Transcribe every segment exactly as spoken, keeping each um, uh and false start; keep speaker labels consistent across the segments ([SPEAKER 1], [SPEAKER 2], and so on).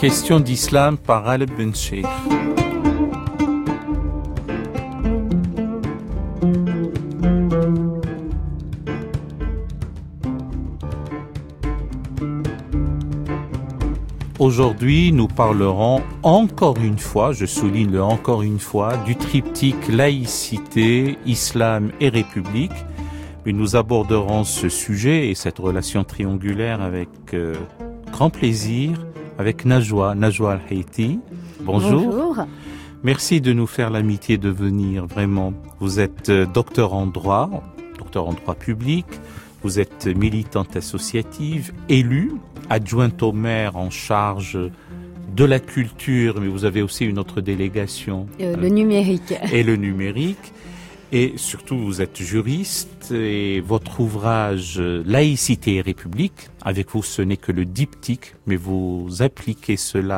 [SPEAKER 1] Question d'islam par Ghaleb Bencheikh. Aujourd'hui, nous parlerons encore une fois, je souligne le encore une fois, du triptyque laïcité, islam et république. Mais nous aborderons ce sujet et cette relation triangulaire avec euh, grand plaisir avec Najwa, Najwa Al-Haiti. Bonjour.
[SPEAKER 2] Bonjour.
[SPEAKER 1] Merci de nous faire l'amitié de venir, vraiment. Vous êtes euh, docteur en droit, docteur en droit public, vous êtes militante associative, élue, adjointe au maire en charge de la culture, mais vous avez aussi une autre délégation.
[SPEAKER 2] Euh, le numérique.
[SPEAKER 1] Et le numérique. Et surtout, vous êtes juriste et votre ouvrage Laïcité et République, avec vous, ce n'est que le diptyque, mais vous appliquez cela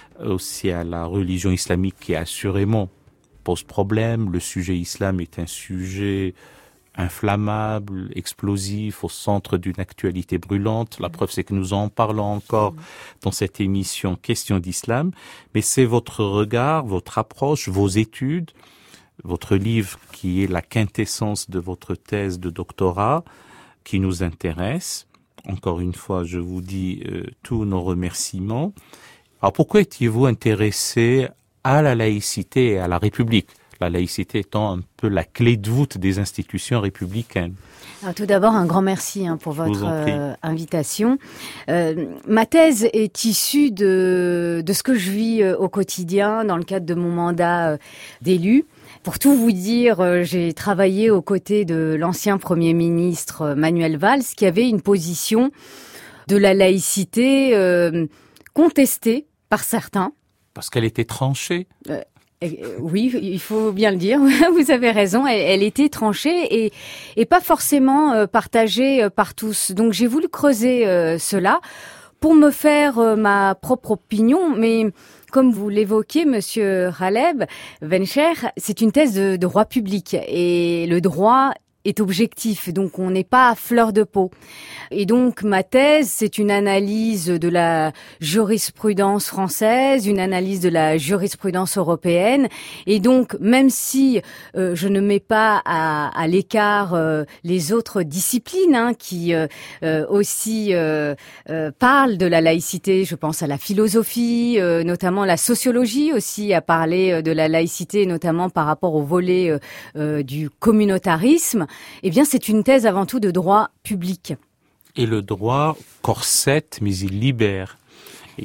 [SPEAKER 1] aussi à la religion islamique qui assurément pose problème. Le sujet islam est un sujet inflammable, explosif, au centre d'une actualité brûlante. La preuve, c'est que nous en parlons encore dans cette émission Question d'islam. Mais c'est votre regard, votre approche, vos études, votre livre qui est la quintessence de votre thèse de doctorat qui nous intéresse. Encore une fois, je vous dis euh, tous nos remerciements. Alors pourquoi étiez-vous intéressé à la laïcité et à la République ? La laïcité étant un peu la clé de voûte des institutions républicaines.
[SPEAKER 2] Alors, tout d'abord, un grand merci hein, pour votre euh, invitation. Euh, ma thèse est issue de, de ce que je vis euh, au quotidien dans le cadre de mon mandat euh, d'élu. Pour tout vous dire, euh, j'ai travaillé aux côtés de l'ancien Premier ministre euh, Manuel Valls, qui avait une position de la laïcité euh, contestée par certains.
[SPEAKER 1] Parce qu'elle était tranchée
[SPEAKER 2] euh, Oui, il faut bien le dire. Vous avez raison. Elle, elle était tranchée et, et pas forcément euh, partagée euh, par tous. Donc j'ai voulu creuser euh, cela pour me faire euh, ma propre opinion. Mais comme vous l'évoquiez, Monsieur Ghaleb Bencheikh, c'est une thèse de, de droit public et le droit est objectif, donc on n'est pas à fleur de peau. Et donc ma thèse, c'est une analyse de la jurisprudence française, une analyse de la jurisprudence européenne. Et donc même si euh, je ne mets pas à, à l'écart euh, les autres disciplines hein, qui euh, euh, aussi euh, euh, parlent de la laïcité, je pense à la philosophie, euh, notamment la sociologie aussi a parlé de la laïcité, notamment par rapport au volet euh, euh, du communautarisme. Eh bien, c'est une thèse avant tout de droit public.
[SPEAKER 1] Et le droit corsette, mais il libère. Et,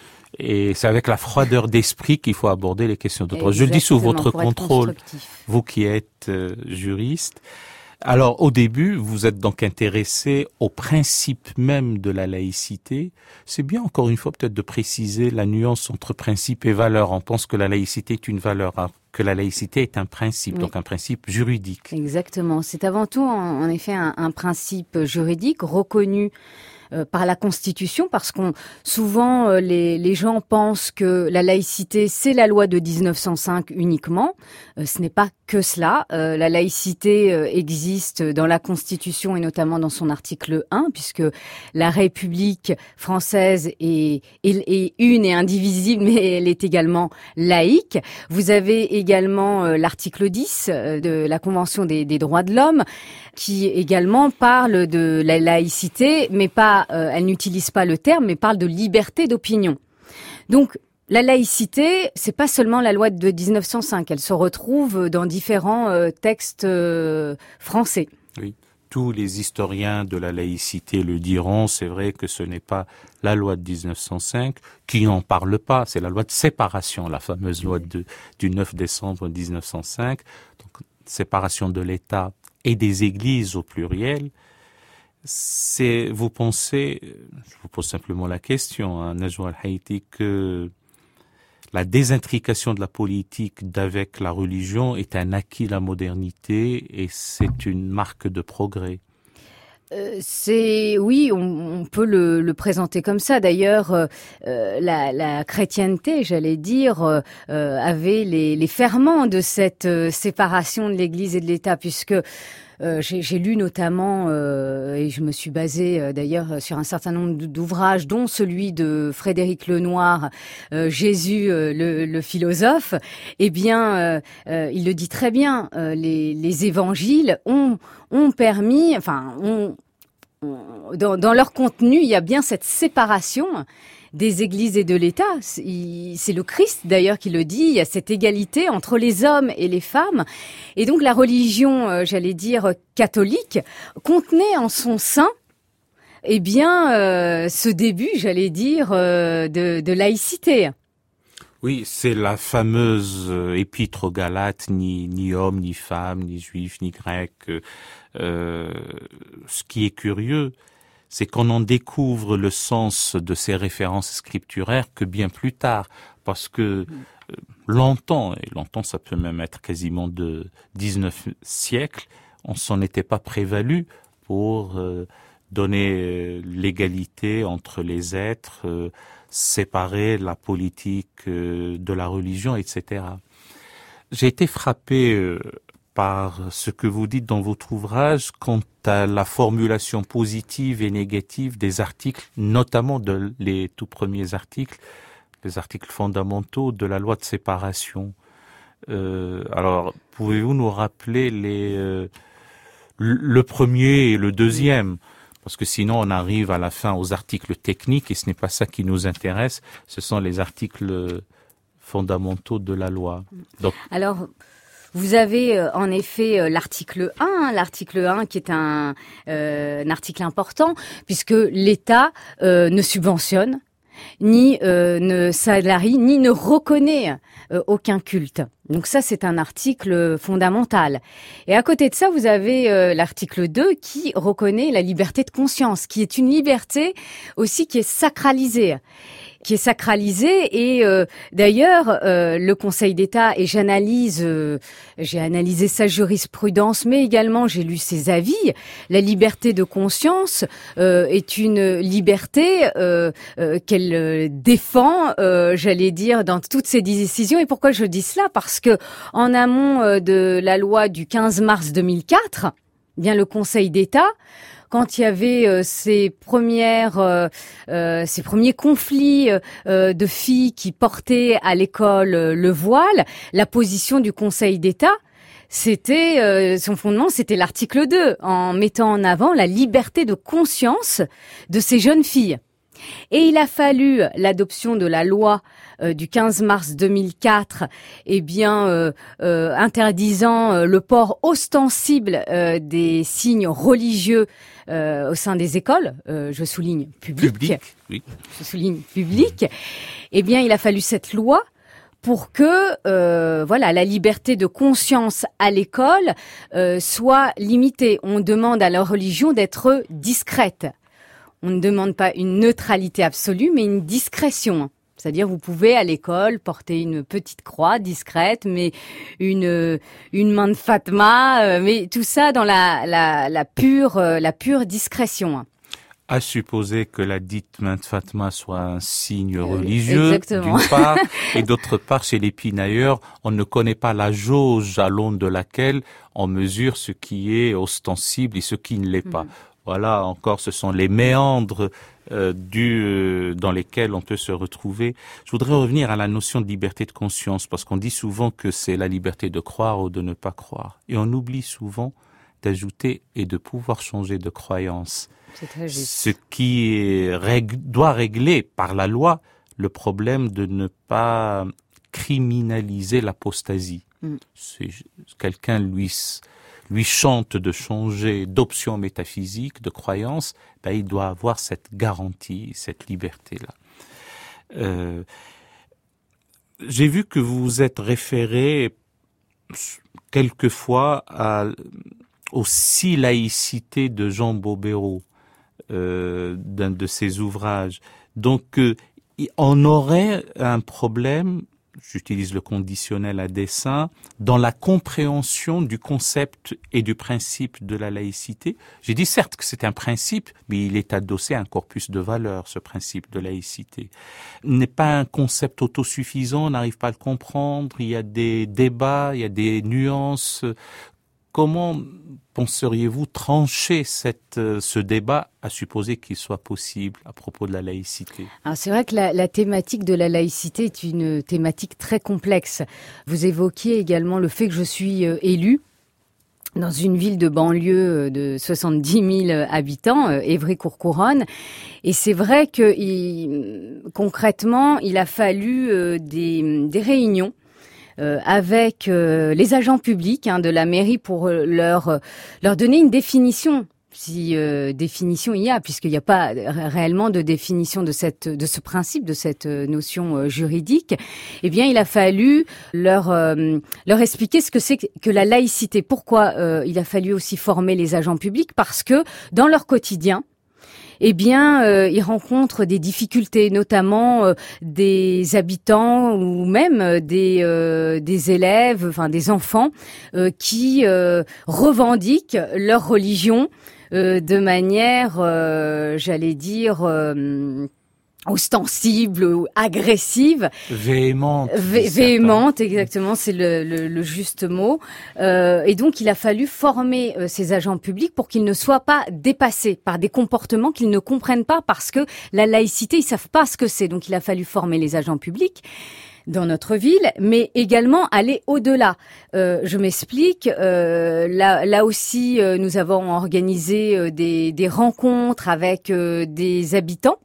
[SPEAKER 1] et c'est avec la froideur d'esprit qu'il faut aborder les questions de droit. Exactement, je le dis sous votre contrôle, vous qui êtes euh, juriste. Alors, au début, vous êtes donc intéressé au principe même de la laïcité. C'est bien, encore une fois, peut-être de préciser la nuance entre principe et valeur. On pense que la laïcité est une valeur, hein, que la laïcité est un principe, oui. Donc un principe juridique.
[SPEAKER 2] Exactement. C'est avant tout, en, en effet, un, un principe juridique reconnu Euh, par la Constitution, parce qu'on souvent euh, les, les gens pensent que la laïcité c'est la loi de dix-neuf cent cinq uniquement. Euh, ce n'est pas que cela. Euh, la laïcité euh, existe dans la Constitution et notamment dans son article un, puisque la République française est, est, est une et indivisible, mais elle est également laïque. Vous avez également euh, l'article dix euh, de la Convention des, des droits de l'homme, qui également parle de la laïcité, mais pas Euh, elle n'utilise pas le terme, mais parle de liberté d'opinion. Donc, la laïcité, c'est pas seulement la loi de dix-neuf cent cinq, elle se retrouve dans différents euh, textes euh, français.
[SPEAKER 1] Oui, tous les historiens de la laïcité le diront, c'est vrai que ce n'est pas la loi de dix-neuf cent cinq qui n'en parle pas, c'est la loi de séparation, la fameuse loi de, du neuf décembre dix-neuf cent cinq, donc séparation de l'État et des églises au pluriel. C'est, vous pensez, je vous pose simplement la question, hein, Najwa Al-Haiti, que la désintrication de la politique d'avec la religion est un acquis de la modernité et c'est une marque de progrès.
[SPEAKER 2] Euh, c'est oui, on, on peut le, le présenter comme ça. D'ailleurs, euh, la, la chrétienté, j'allais dire, euh, avait les, les ferments de cette euh, séparation de l'Église et de l'État, puisque euh, j'ai, j'ai lu notamment, euh, et je me suis basée euh, d'ailleurs sur un certain nombre d'ouvrages, dont celui de Frédéric Lenoir, euh, Jésus, euh, le, le philosophe. Eh bien, euh, euh, il le dit très bien. Euh, les, les évangiles ont ont permis, enfin, ont, ont, dans, dans leur contenu, il y a bien cette séparation des églises et de l'État. C'est le Christ d'ailleurs qui le dit, il y a cette égalité entre les hommes et les femmes. Et donc la religion, euh, j'allais dire catholique, contenait en son sein eh bien euh, ce début, j'allais dire, euh, de, de laïcité.
[SPEAKER 1] Oui, c'est la fameuse épître aux Galates, ni, ni homme, ni femme, ni juif, ni grec. Euh, ce qui est curieux, c'est qu'on en découvre le sens de ces références scripturaires que bien plus tard, parce que euh, longtemps, et longtemps ça peut même être quasiment de dix-neuf siècles, on s'en était pas prévalu pour euh, donner euh, l'égalité entre les êtres, euh, séparer la politique euh, de la religion, et cetera. J'ai été frappé euh, par ce que vous dites dans votre ouvrage quant à la formulation positive et négative des articles, notamment de les tout premiers articles, les articles fondamentaux de la loi de séparation. Euh, alors, pouvez-vous nous rappeler les euh, le premier et le deuxième? Parce que sinon on arrive à la fin aux articles techniques et ce n'est pas ça qui nous intéresse, ce sont les articles fondamentaux de la loi.
[SPEAKER 2] Donc, alors, vous avez euh, en effet euh, l'article un, l'article un qui est un, euh, un article important puisque l'État euh, ne subventionne, ni euh, ne salarie, ni ne reconnaît euh, aucun culte. Donc ça, c'est un article fondamental. Et à côté de ça, vous avez euh, l'article deux qui reconnaît la liberté de conscience, qui est une liberté aussi qui est sacralisée. qui est sacralisé et euh, d'ailleurs euh, le Conseil d'État, et j'analyse, euh, j'ai analysé sa jurisprudence, mais également j'ai lu ses avis. La liberté de conscience euh, est une liberté euh, euh, qu'elle euh, défend, euh, j'allais dire, dans toutes ses décisions. Et pourquoi je dis cela? Parce que en amont euh, de la loi du quinze mars deux mille quatre, bien le Conseil d'État, quand il y avait euh, ces premières, euh, euh, ces premiers conflits euh, de filles qui portaient à l'école euh, le voile, la position du Conseil d'État, c'était euh, son fondement, c'était l'article deux, en mettant en avant la liberté de conscience de ces jeunes filles. Et il a fallu l'adoption de la loi euh, du quinze mars deux mille quatre, eh bien euh, euh, interdisant euh, le port ostensible euh, des signes religieux euh, au sein des écoles. Euh, je souligne public.
[SPEAKER 1] Public, oui.
[SPEAKER 2] Je souligne public. Eh bien, il a fallu cette loi pour que euh, voilà la liberté de conscience à l'école euh, soit limitée. On demande à la religion d'être discrète. On ne demande pas une neutralité absolue, mais une discrétion. C'est-à-dire, vous pouvez à l'école porter une petite croix discrète, mais une une main de Fatma, mais tout ça dans la la, la pure la pure discrétion.
[SPEAKER 1] À supposer que la dite main de Fatma soit un signe religieux,
[SPEAKER 2] Exactement.
[SPEAKER 1] d'une part, et d'autre part, chez les pinailleurs, on ne connaît pas la jauge à l'aune de laquelle on mesure ce qui est ostensible et ce qui ne l'est pas. Mmh. Voilà, encore, ce sont les méandres euh, du, euh, dans lesquels on peut se retrouver. Je voudrais revenir à la notion de liberté de conscience, parce qu'on dit souvent que c'est la liberté de croire ou de ne pas croire. Et on oublie souvent d'ajouter et de pouvoir changer de croyance.
[SPEAKER 2] C'est très juste.
[SPEAKER 1] Ce qui est, règle, doit régler par la loi le problème de ne pas criminaliser l'apostasie. Mm. C'est quelqu'un lui lui chante de changer d'option métaphysique, de croyance, ben il doit avoir cette garantie, cette liberté-là. Euh, j'ai vu que vous vous êtes référé quelquefois à, aussi laïcité de Jean Bobéro, euh, d'un de ses ouvrages. Donc, euh, on aurait un problème, j'utilise le conditionnel à dessein, dans la compréhension du concept et du principe de la laïcité. J'ai dit certes que c'est un principe, mais il est adossé à un corpus de valeurs, ce principe de laïcité. Il n'est pas un concept autosuffisant, on n'arrive pas à le comprendre, il y a des débats, il y a des nuances. comment penseriez-vous trancher cette, ce débat, à supposer qu'il soit possible, à propos de la laïcité?
[SPEAKER 2] Alors c'est vrai que la, la thématique de la laïcité est une thématique très complexe. Vous évoquiez également le fait que je suis euh, élue dans une ville de banlieue de soixante-dix mille habitants, euh, Évry-Courcouronnes. Et c'est vrai que il, concrètement, il a fallu euh, des, des réunions Euh, avec euh, les agents publics hein, de la mairie pour euh, leur euh, leur donner une définition, si euh, définition il y a, puisqu'il n'y a pas réellement de définition de cette de ce principe, de cette euh, notion euh, juridique. Eh bien, il a fallu leur euh, leur expliquer ce que c'est que la laïcité. Pourquoi euh, il a fallu aussi former les agents publics? Parce que dans leur quotidien, eh bien, euh, ils rencontrent des difficultés, notamment euh, des habitants ou même euh, des euh, des élèves, enfin des enfants euh, qui euh, revendiquent leur religion euh, de manière, euh, j'allais dire, euh, ostensible ou agressive,
[SPEAKER 1] véhémente,
[SPEAKER 2] Vé- véhémente, exactement, c'est le, le, le juste mot. Euh, et donc, il a fallu former euh, ces agents publics pour qu'ils ne soient pas dépassés par des comportements qu'ils ne comprennent pas, parce que la laïcité, ils savent pas ce que c'est. Donc, il a fallu former les agents publics dans notre ville, mais également aller au-delà. Euh, je m'explique. Euh, là, là aussi, euh, nous avons organisé euh, des, des rencontres avec euh, des habitants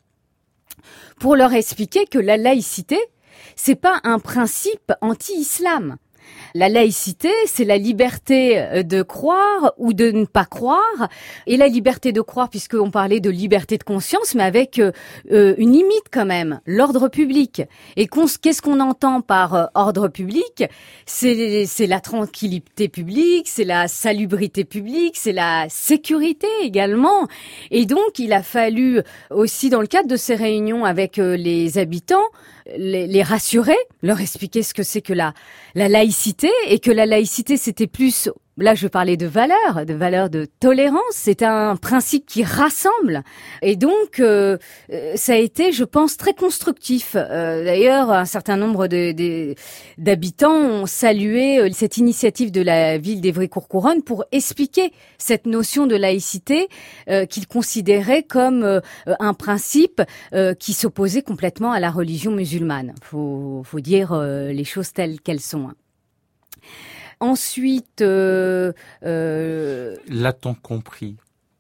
[SPEAKER 2] pour leur expliquer que la laïcité, c'est pas un principe anti-islam. La laïcité, c'est la liberté de croire ou de ne pas croire, et la liberté de croire, puisqu'on parlait de liberté de conscience, mais avec euh, une limite quand même, l'ordre public. Et qu'on, qu'est-ce qu'on entend par euh, ordre public? C'est, c'est la tranquillité publique, c'est la salubrité publique, c'est la sécurité également. Et donc, il a fallu aussi, dans le cadre de ces réunions avec euh, les habitants, les, les rassurer, leur expliquer ce que c'est que la, la laïcité, et que la laïcité, c'était plus, là je parlais de valeurs, de valeurs de tolérance, c'est un principe qui rassemble. Et donc, euh, ça a été, je pense, très constructif. Euh, d'ailleurs, un certain nombre de, de, d'habitants ont salué cette initiative de la ville d'Évry-Courcouronnes pour expliquer cette notion de laïcité euh, qu'ils considéraient comme euh, un principe euh, qui s'opposait complètement à la religion musulmane. Faut, faut dire euh, les choses telles qu'elles sont. Ensuite, euh, euh,
[SPEAKER 1] l'a-t-on compris?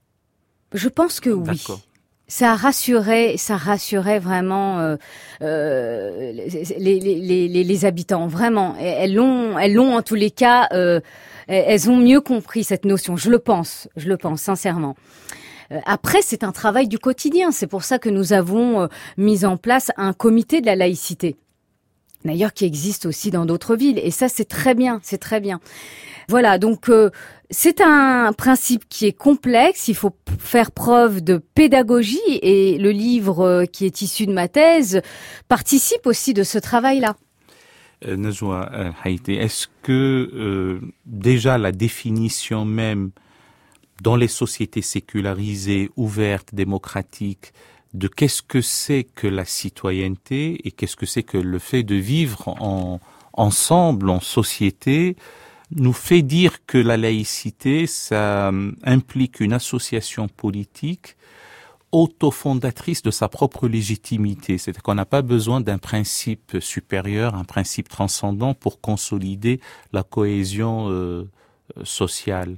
[SPEAKER 2] Je pense que oui.
[SPEAKER 1] D'accord.
[SPEAKER 2] Ça rassurait, ça rassurait vraiment euh, euh, les, les, les, les habitants. Vraiment, elles l'ont, elles l'ont en tous les cas. Euh, elles ont mieux compris cette notion. Je le pense, je le pense sincèrement. Après, c'est un travail du quotidien. C'est pour ça que nous avons mis en place un comité de la laïcité. D'ailleurs, qui existe aussi dans d'autres villes. Et ça, c'est très bien, c'est très bien. Voilà, donc euh, c'est un principe qui est complexe. Il faut p- faire preuve de pédagogie. Et le livre euh, qui est issu de ma thèse participe aussi de ce travail-là.
[SPEAKER 1] Euh, Najwa euh, Haïté, est-ce que euh, déjà la définition même dans les sociétés sécularisées, ouvertes, démocratiques, de qu'est-ce que c'est que la citoyenneté et qu'est-ce que c'est que le fait de vivre en, ensemble, en société, nous fait dire que la laïcité, ça implique une association politique autofondatrice de sa propre légitimité. C'est-à-dire qu'on n'a pas besoin d'un principe supérieur, un principe transcendant pour consolider la cohésion euh, sociale.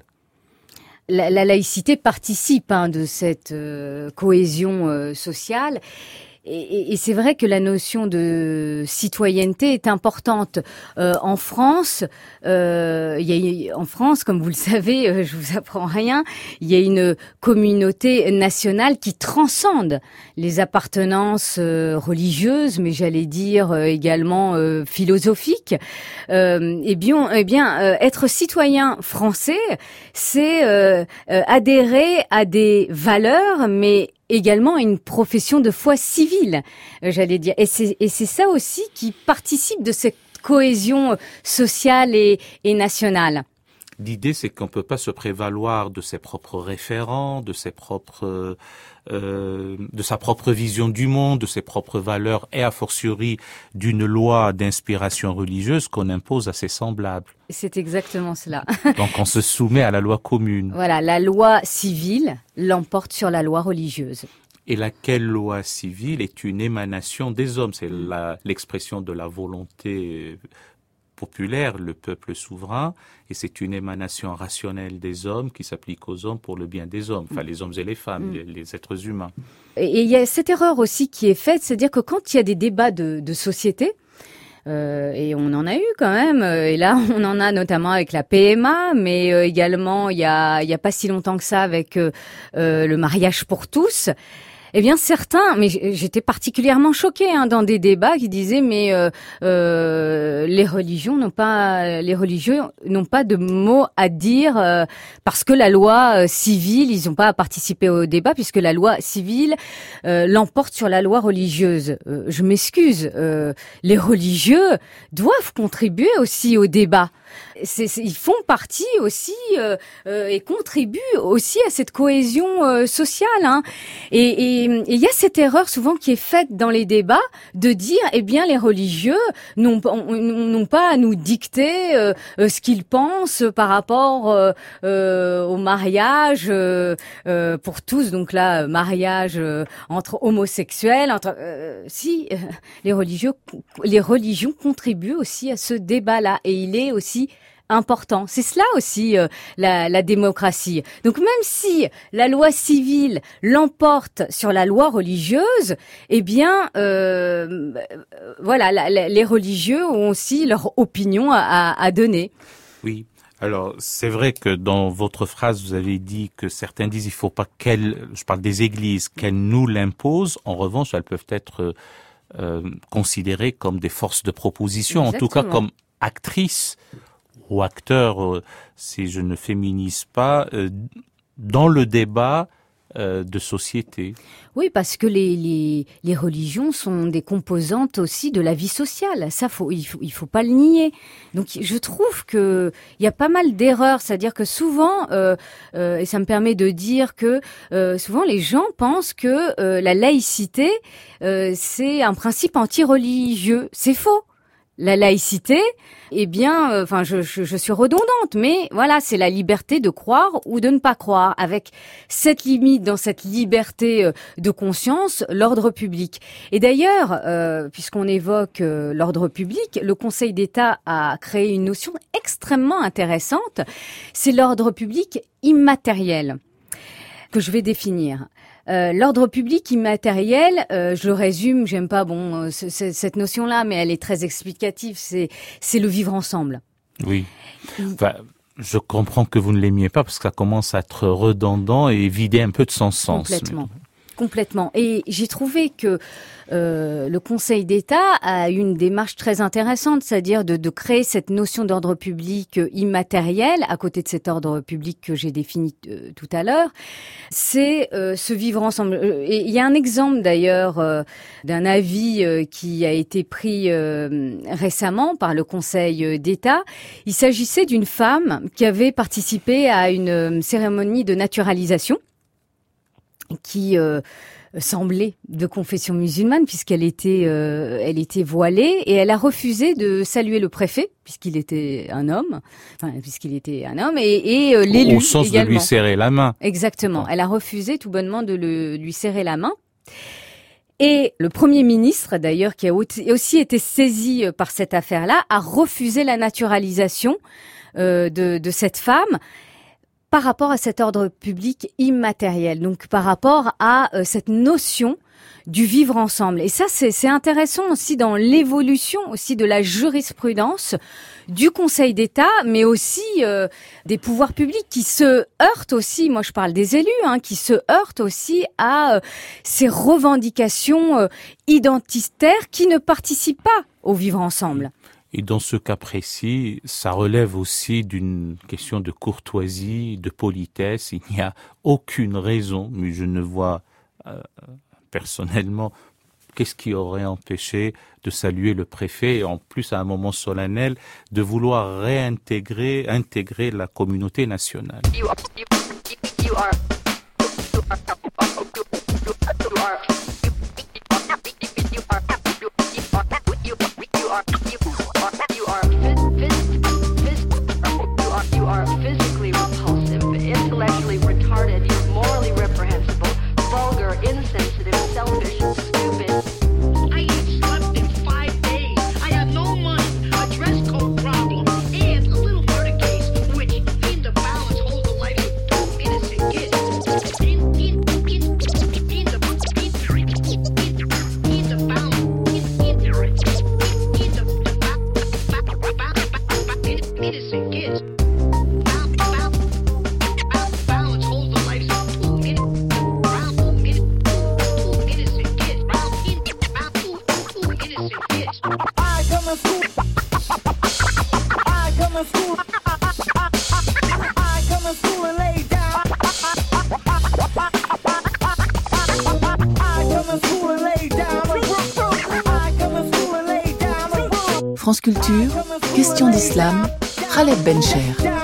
[SPEAKER 2] La, la laïcité participe hein, de cette euh, cohésion euh, sociale. Et, et, et c'est vrai que la notion de citoyenneté est importante. Euh, en France, euh, il y a, en France, comme vous le savez, euh, je vous apprends rien, il y a une communauté nationale qui transcende les appartenances euh, religieuses, mais j'allais dire euh, également euh, philosophiques. Euh, et bien, eh bien, euh, être citoyen français, c'est euh, euh, adhérer à des valeurs, mais également une profession de foi civile, euh, j'allais dire. Et c'est, et c'est ça aussi qui participe de cette cohésion sociale et, et nationale.
[SPEAKER 1] l'idée, c'est qu'on ne peut pas se prévaloir de ses propres référents, de ses propres, euh, de sa propre vision du monde, de ses propres valeurs, et a fortiori d'une loi d'inspiration religieuse qu'on impose à ses semblables.
[SPEAKER 2] C'est exactement cela.
[SPEAKER 1] Donc on se soumet à la loi commune.
[SPEAKER 2] Voilà, la loi civile l'emporte sur la loi religieuse.
[SPEAKER 1] Et laquelle loi civile est une émanation des hommes. C'est la, l'expression de la volonté populaire, le peuple souverain, et c'est une émanation rationnelle des hommes qui s'applique aux hommes pour le bien des hommes, enfin les hommes et les femmes, mm. les, les êtres humains.
[SPEAKER 2] Et il y a cette erreur aussi qui est faite, c'est-à-dire que quand il y a des débats de, de société, Euh, et on en a eu quand même, et là on en a notamment avec la P M A, mais euh, également il y a, il y a pas si longtemps que ça avec euh, euh, le mariage pour tous. Eh bien certains, mais j'étais particulièrement choquée hein, dans des débats qui disaient mais euh, euh, les religions n'ont pas, les religieux n'ont pas de mots à dire euh, parce que la loi euh, civile, ils n'ont pas à participer au débat puisque la loi civile euh, l'emporte sur la loi religieuse. Euh, je m'excuse, euh, les religieux doivent contribuer aussi au débat. C'est, c'est, ils font partie aussi euh, euh, et contribuent aussi à cette cohésion euh, sociale. Hein. Et il y a cette erreur souvent qui est faite dans les débats de dire, eh bien, les religieux n'ont, n'ont pas à nous dicter euh, ce qu'ils pensent par rapport euh, euh, au mariage euh, euh, pour tous. Donc là, mariage euh, entre homosexuels. Entre, euh, si euh, les religieux, les religions contribuent aussi à ce débat-là, et il est aussi important. C'est cela aussi euh, la, la démocratie. Donc même si la loi civile l'emporte sur la loi religieuse, eh bien, euh, voilà, la, la, les religieux ont aussi leur opinion à, à donner.
[SPEAKER 1] Oui. Alors, c'est vrai que dans votre phrase, vous avez dit que certains disent il faut pas qu'elles, je parle des églises, qu'elles nous l'imposent. En revanche, elles peuvent être euh, considérées comme des forces de proposition, exactement. En tout cas comme actrices ou acteurs, euh, si je ne féminise pas, euh, dans le débat euh, de société.
[SPEAKER 2] Oui, parce que les, les, les religions sont des composantes aussi de la vie sociale. Ça, faut, il faut, il faut pas le nier. Donc, je trouve que il y a pas mal d'erreurs. C'est-à-dire que souvent, euh, euh, et ça me permet de dire que euh, souvent les gens pensent que euh, la laïcité, euh, c'est un principe anti-religieux. C'est faux. La laïcité, eh bien, enfin, euh, je, je, je suis redondante, mais voilà, c'est la liberté de croire ou de ne pas croire, avec cette limite dans cette liberté euh, de conscience, l'ordre public. Et d'ailleurs, euh, puisqu'on évoque euh, l'ordre public, le Conseil d'État a créé une notion extrêmement intéressante, c'est l'ordre public immatériel, que je vais définir. Euh, l'ordre public immatériel, euh, je le résume, j'aime pas bon euh, c- c- cette notion-là, mais elle est très explicative. C'est c'est le vivre ensemble.
[SPEAKER 1] Oui. Enfin, je comprends que vous ne l'aimiez pas parce que ça commence à être redondant et vider un peu de son sens.
[SPEAKER 2] Complètement. Mais... Complètement. Et j'ai trouvé que euh, le Conseil d'État a eu une démarche très intéressante, c'est-à-dire de, de créer cette notion d'ordre public immatériel à côté de cet ordre public que j'ai défini euh, tout à l'heure. C'est euh, se vivre ensemble. Et il y a un exemple d'ailleurs euh, d'un avis euh, qui a été pris euh, récemment par le Conseil d'État. Il s'agissait d'une femme qui avait participé à une cérémonie de naturalisation, qui euh, semblait de confession musulmane puisqu'elle était euh, elle était voilée, et elle a refusé de saluer le préfet puisqu'il était un homme, enfin puisqu'il était un homme et, et euh, l'élu
[SPEAKER 1] au sens
[SPEAKER 2] également.
[SPEAKER 1] De lui serrer la main.
[SPEAKER 2] Exactement. Elle a refusé tout bonnement de le, lui serrer la main. Et le Premier ministre, d'ailleurs, qui a aussi été saisi par cette affaire-là, a refusé la naturalisation euh, de, de cette femme, par rapport à cet ordre public immatériel, donc par rapport à euh, cette notion du vivre ensemble. Et ça, c'est, c'est intéressant aussi dans l'évolution aussi de la jurisprudence du Conseil d'État, mais aussi euh, des pouvoirs publics qui se heurtent aussi, moi je parle des élus, hein, qui se heurtent aussi à euh, ces revendications euh, identitaires qui ne participent pas au vivre ensemble.
[SPEAKER 1] Et dans ce cas précis, ça relève aussi d'une question de courtoisie, de politesse. Il n'y a aucune raison, mais je ne vois euh, personnellement qu'est-ce qui aurait empêché de saluer le préfet et en plus à un moment solennel de vouloir réintégrer intégrer la communauté nationale. You are, you, you are, you are, you are,
[SPEAKER 3] France Culture, question d'islam, Khaled Bencher.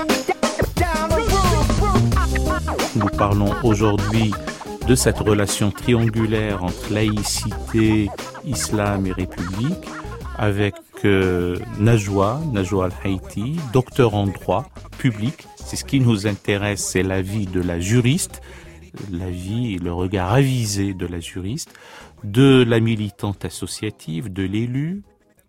[SPEAKER 1] Nous parlons aujourd'hui de cette relation triangulaire entre laïcité, islam et république avec euh, Najwa, Najwa Al-Haïti, docteur en droit public. C'est ce qui nous intéresse, c'est l'avis de la juriste, l'avis et le regard avisé de la juriste, de la militante associative, de l'élu,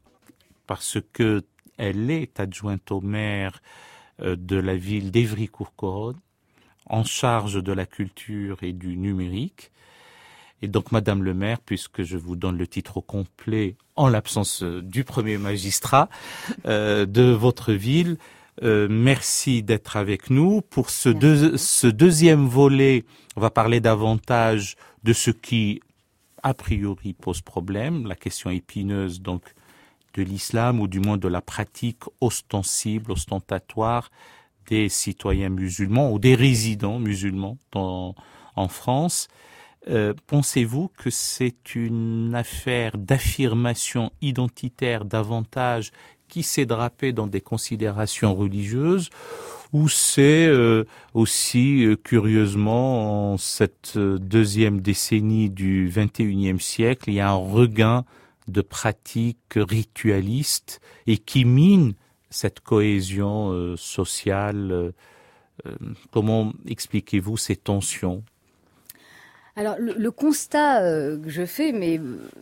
[SPEAKER 1] parce que elle est adjointe au maire euh, de la ville d'Évry-Courcouronnes, en charge de la culture et du numérique. Et donc, Madame le maire, puisque je vous donne le titre au complet, en l'absence du premier magistrat euh, de votre ville, euh, merci d'être avec nous. Pour ce, deux, ce deuxième volet, on va parler davantage de ce qui, a priori, pose problème, la question épineuse, donc, de l'islam, ou du moins de la pratique ostensible, ostentatoire des citoyens musulmans ou des résidents musulmans dans, en France. Euh, pensez-vous que c'est une affaire d'affirmation identitaire davantage qui s'est drapée dans des considérations religieuses, ou c'est euh, aussi, euh, curieusement, en cette deuxième décennie du vingt et unième siècle, il y a un regain de pratiques ritualistes et qui minent cette cohésion euh, sociale. Euh, euh, comment expliquez-vous ces tensions ?
[SPEAKER 2] Alors, le, le constat euh, que je fais, mais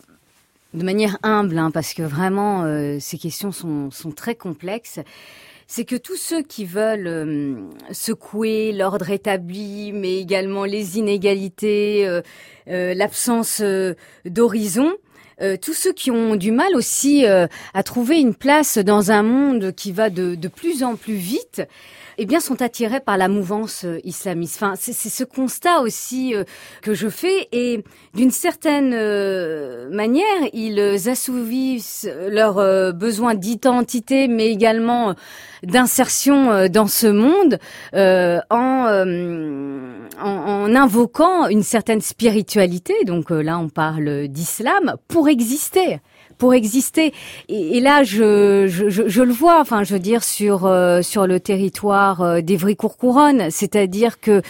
[SPEAKER 2] de manière humble, hein, parce que vraiment, euh, ces questions sont, sont très complexes, c'est que tous ceux qui veulent euh, secouer l'ordre établi, mais également les inégalités, euh, euh, l'absence euh, d'horizon, Euh, tous ceux qui ont du mal aussi euh, à trouver une place dans un monde qui va de, de plus en plus vite, eh bien, sont attirés par la mouvance euh, islamiste. Enfin, c'est, c'est ce constat aussi euh, que je fais, et d'une certaine euh, manière, ils assouvissent leurs euh, besoins d'identité, mais également euh, d'insertion euh, dans ce monde euh, en, euh, en, en invoquant une certaine spiritualité. Donc euh, là, on parle d'islam pour exister. Pour exister. Et, et là, je, je, je, je le vois, enfin, je veux dire, sur euh, sur le territoire euh, d'Évry-Courcouronnes, c'est-à-dire que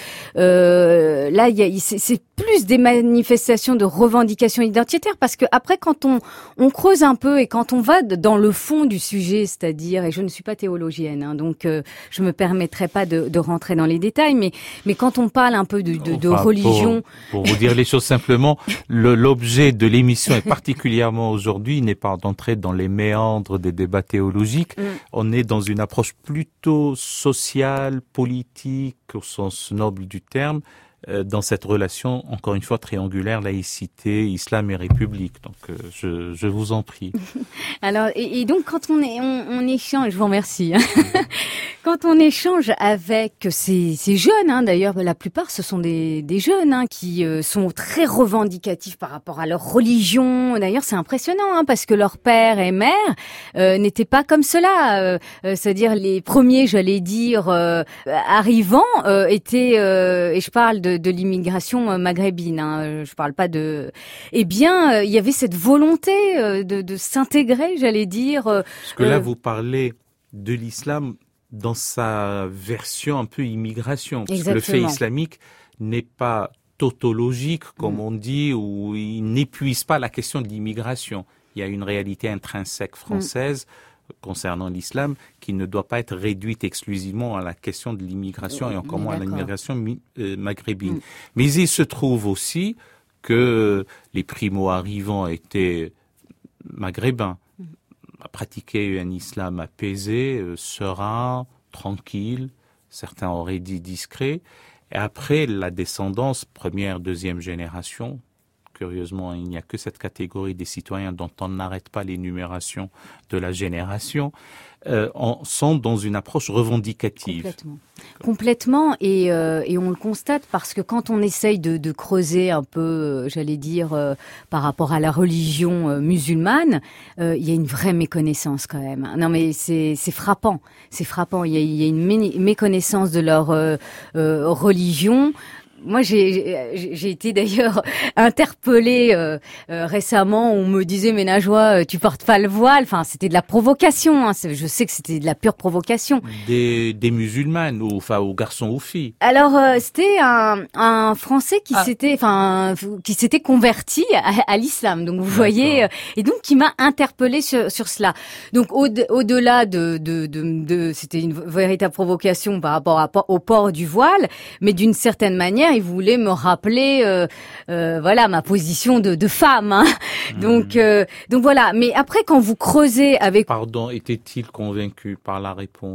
[SPEAKER 2] euh, là, il y a, c'est, c'est plus des manifestations de revendications identitaires, parce que après, quand on on creuse un peu et quand on va dans le fond du sujet, c'est-à-dire, et je ne suis pas théologienne, hein, donc euh, je me permettrai pas de, de rentrer dans les détails, mais mais quand on parle un peu de, de, de enfin, religion,
[SPEAKER 1] pour, pour vous dire les choses simplement, le, l'objet de l'émission est particulièrement aujourd'hui n'est pas d'entrer dans les méandres des débats théologiques. Mm. On est dans une approche plutôt sociale, politique, au sens noble du terme, euh, dans cette relation, encore une fois, triangulaire, laïcité, islam et république. Donc, euh, je, je vous en prie.
[SPEAKER 2] Alors, et, et donc, quand on, est, on, on échange, je vous remercie, hein. Quand on échange avec ces, ces jeunes, hein, d'ailleurs, la plupart, ce sont des, des jeunes hein, qui euh, sont très revendicatifs par rapport à leur religion. D'ailleurs, c'est impressionnant, hein, parce que leur père et mère euh, n'étaient pas comme cela. Euh, euh, c'est-à-dire, les premiers, j'allais dire, euh, arrivants, euh, étaient, euh, et je parle de de, de l'immigration maghrébine. Hein, je parle pas de. Eh bien, il y avait cette volonté de, de s'intégrer, j'allais dire.
[SPEAKER 1] Parce que là, euh... vous parlez de l'islam dans sa version un peu immigration. Parce
[SPEAKER 2] Exactement.
[SPEAKER 1] que le fait islamique n'est pas tautologique, comme mmh. on dit, ou il n'épuise pas la question de l'immigration. Il y a une réalité intrinsèque française mmh. concernant l'islam qui ne doit pas être réduite exclusivement à la question de l'immigration mmh. et encore moins à l'immigration mi- euh, maghrébine. Mmh. Mais il se trouve aussi que les primo-arrivants étaient maghrébins, mmh. pratiquaient un islam apaisé, euh, serein, tranquille, certains auraient dit discret. Et après, la descendance, première, deuxième génération, curieusement, il n'y a que cette catégorie des citoyens dont on n'arrête pas l'énumération de la génération, euh, en, sont dans une approche revendicative.
[SPEAKER 2] Complètement. Complètement, et, euh, et on le constate parce que quand on essaye de, de creuser un peu, euh, j'allais dire, euh, par rapport à la religion euh, musulmane, euh, il y a une vraie méconnaissance quand même. Non mais c'est, c'est frappant, c'est frappant. Il y a, il y a une mé- méconnaissance de leur euh, euh, religion. Moi, j'ai, j'ai, j'ai été d'ailleurs interpellée euh, euh, récemment. On me disait, mais Najwa, tu portes pas le voile. Enfin, c'était de la provocation. Hein. Je sais que c'était de la pure provocation.
[SPEAKER 1] Des, des musulmanes, ou enfin, aux garçons ou filles.
[SPEAKER 2] Alors, euh, c'était un, un Français qui ah. s'était, enfin, qui s'était converti à, à l'islam. Donc, vous D'accord. voyez, euh, et donc qui m'a interpellée sur, sur cela. Donc, au, au-delà de, de, de, de, c'était une véritable provocation par rapport à, au port du voile, mais d'une certaine manière. Il voulait me rappeler, euh, euh, voilà, ma position de, de femme. Hein. Mmh. Donc, euh, donc voilà. Mais après, quand vous creusez avec...
[SPEAKER 1] Pardon, était-il convaincu par la réponse ?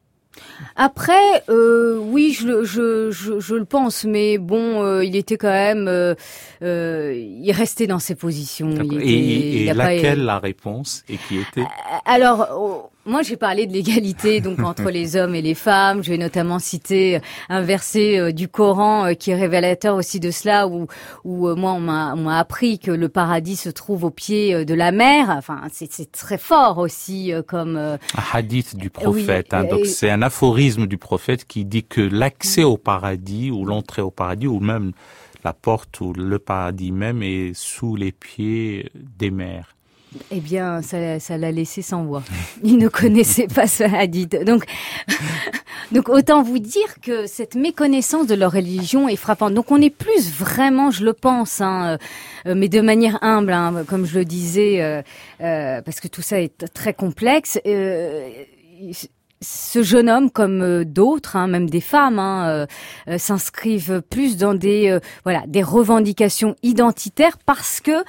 [SPEAKER 2] Après, euh, oui, je, je, je, je le pense, mais bon, euh, il était quand même, euh, euh, il restait dans ses positions. Il était,
[SPEAKER 1] et et
[SPEAKER 2] il
[SPEAKER 1] laquelle
[SPEAKER 2] pas...
[SPEAKER 1] la réponse et qui était ?
[SPEAKER 2] Alors, oh, moi j'ai parlé de l'égalité donc entre les hommes et les femmes. Je vais notamment citer un verset euh, du Coran euh, qui est révélateur aussi de cela, où, où euh, moi on m'a, on m'a appris que le paradis se trouve au pied euh, de la mer. Enfin, c'est, c'est très fort aussi euh, comme euh...
[SPEAKER 1] un hadith du prophète. Oui, hein, donc
[SPEAKER 2] et...
[SPEAKER 1] c'est un aphorisme du prophète qui dit que l'accès au paradis ou l'entrée au paradis ou même la porte ou le paradis même est sous les pieds des mers.
[SPEAKER 2] Eh bien, ça, ça l'a laissé sans voix. Il ne connaissait pas ce hadith. Donc, donc autant vous dire que cette méconnaissance de leur religion est frappante. Donc, on est plus vraiment, je le pense, hein, euh, mais de manière humble, hein, comme je le disais, euh, euh, parce que tout ça est très complexe. Euh, Ce jeune homme, comme d'autres, hein, même des femmes, hein, euh, s'inscrivent plus dans des, euh, voilà, des revendications identitaires parce que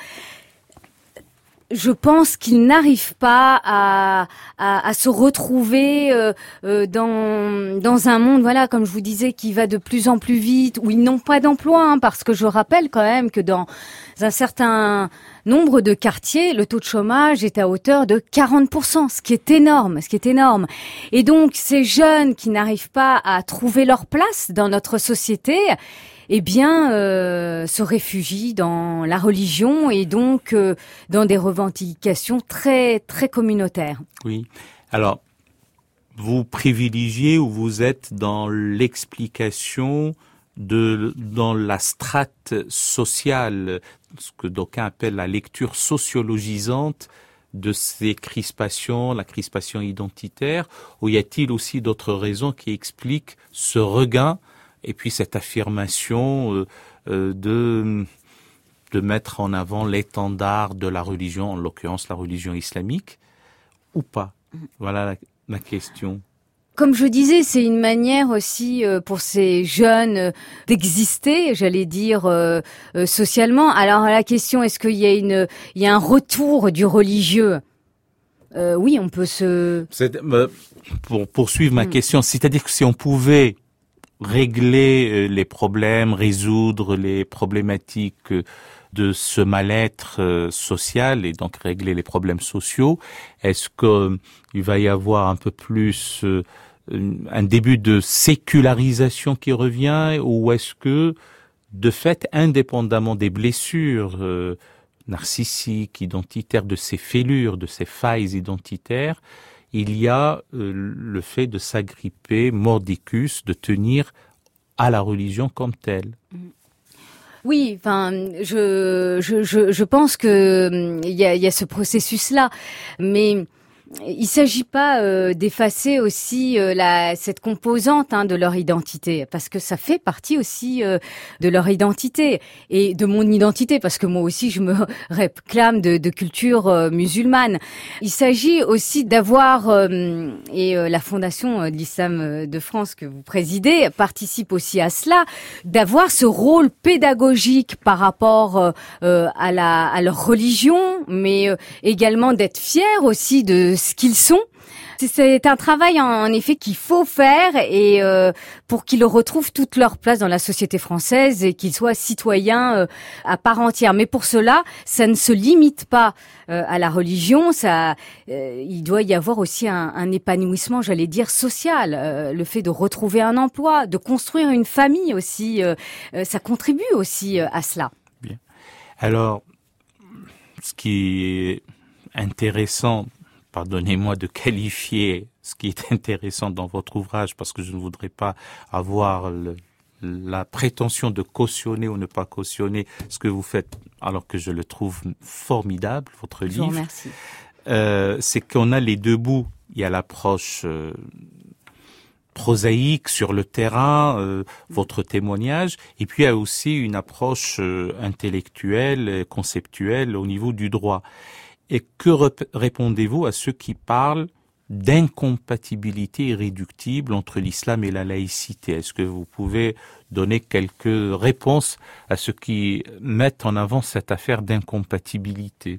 [SPEAKER 2] je pense qu'ils n'arrivent pas à, à, à se retrouver euh, euh, dans dans un monde, voilà, comme je vous disais, qui va de plus en plus vite, où ils n'ont pas d'emploi, hein, parce que je rappelle quand même que dans un certain nombre de quartiers, le taux de chômage est à hauteur de quarante pour cent, ce qui est énorme, ce qui est énorme. Et donc, ces jeunes qui n'arrivent pas à trouver leur place dans notre société, eh bien, euh, se réfugient dans la religion et donc euh, dans des revendications très, très communautaires.
[SPEAKER 1] Oui. Alors, vous privilégiez ou vous êtes dans l'explication de, dans la strate sociale, ce que d'aucuns appellent la lecture sociologisante de ces crispations, la crispation identitaire, ou y a-t-il aussi d'autres raisons qui expliquent ce regain et puis cette affirmation euh, euh, de de mettre en avant l'étendard de la religion, en l'occurrence la religion islamique, ou pas ? Voilà la, la question.
[SPEAKER 2] Comme je disais, c'est une manière aussi euh, pour ces jeunes euh, d'exister, j'allais dire euh, euh, socialement. Alors la question, est-ce qu'il y a une, il y a un retour du religieux ? euh, Oui, on peut se.
[SPEAKER 1] C'est, euh, pour poursuivre ma mmh. question, c'est-à-dire que si on pouvait régler les problèmes, résoudre les problématiques de ce mal-être social et donc régler les problèmes sociaux, est-ce qu'il va y avoir un peu plus un début de sécularisation qui revient, ou est-ce que, de fait, indépendamment des blessures euh, narcissiques, identitaires, de ces fêlures, de ces failles identitaires, il y a euh, le fait de s'agripper, mordicus, de tenir à la religion comme telle.
[SPEAKER 2] Oui, enfin, je je je, je pense que il y a, il y a ce processus-là, mais il s'agit pas euh, d'effacer aussi euh, la cette composante hein, de leur identité, parce que ça fait partie aussi euh, de leur identité et de mon identité, parce que moi aussi je me réclame de, de culture euh, musulmane. Il s'agit aussi d'avoir euh, et euh, la Fondation de l'Islam de France que vous présidez participe aussi à cela, d'avoir ce rôle pédagogique par rapport euh, à la à leur religion, mais euh, également d'être fiers aussi de ce qu'ils sont. C'est un travail en effet qu'il faut faire et euh, pour qu'ils retrouvent toute leur place dans la société française et qu'ils soient citoyens euh, à part entière. Mais pour cela, ça ne se limite pas euh, à la religion. Ça, euh, il doit y avoir aussi un, un épanouissement, j'allais dire social. Euh, le fait de retrouver un emploi, de construire une famille aussi, euh, euh, ça contribue aussi euh, à cela.
[SPEAKER 1] Bien. Alors, ce qui est intéressant, pardonnez-moi de qualifier ce qui est intéressant dans votre ouvrage, parce que je ne voudrais pas avoir le, la prétention de cautionner ou ne pas cautionner ce que vous faites, alors que je le trouve formidable, votre livre.
[SPEAKER 2] Je vous remercie.
[SPEAKER 1] Euh, c'est qu'on a les deux bouts. Il y a l'approche euh, prosaïque sur le terrain, euh, votre témoignage, et puis il y a aussi une approche euh, intellectuelle, conceptuelle au niveau du droit. Et que rep- répondez-vous à ceux qui parlent d'incompatibilité irréductible entre l'islam et la laïcité? Est-ce que vous pouvez donner quelques réponses à ceux qui mettent en avant cette affaire d'incompatibilité?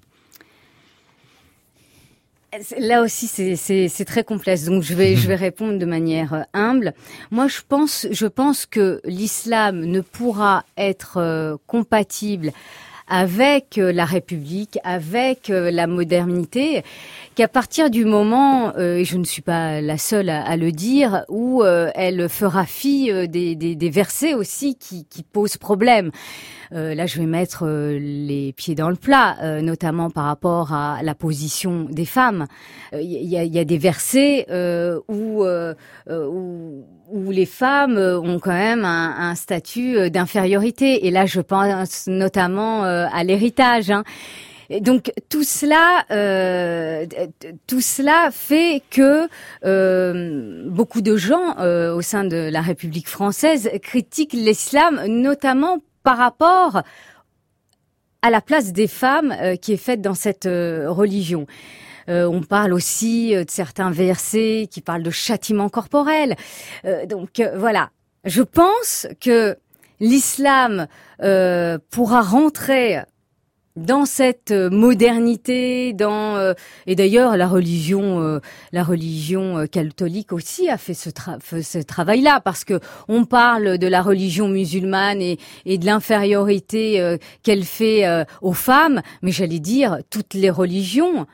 [SPEAKER 2] Là aussi, c'est, c'est, c'est très complexe. Donc, je vais, je vais répondre de manière humble. Moi, je pense, je pense que l'islam ne pourra être euh, compatible avec la République, avec la modernité, qu'à partir du moment, euh, et je ne suis pas la seule à, à le dire, où euh, elle fera fi euh, des, des, des versets aussi qui, qui posent problème. Euh, là, je vais mettre euh, les pieds dans le plat, euh, notamment par rapport à la position des femmes. Il euh, y, a, y a des versets euh, où, euh, où où les femmes ont quand même un, un statut d'infériorité. Et là, je pense notamment euh, à l'héritage. Hein. Et donc tout cela, euh, tout cela fait que euh, beaucoup de gens euh, au sein de la République française critiquent l'islam, notamment par rapport à la place des femmes euh, qui est faite dans cette euh, religion. Euh, on parle aussi de certains versets qui parlent de châtiment corporel. Euh, donc euh, voilà, je pense que l'islam euh, pourra rentrer dans cette modernité, dans euh, et d'ailleurs la religion, euh, la religion catholique aussi a fait ce, tra- ce travail-là, parce que on parle de la religion musulmane et, et de l'infériorité euh, qu'elle fait euh, aux femmes, mais j'allais dire toutes les religions.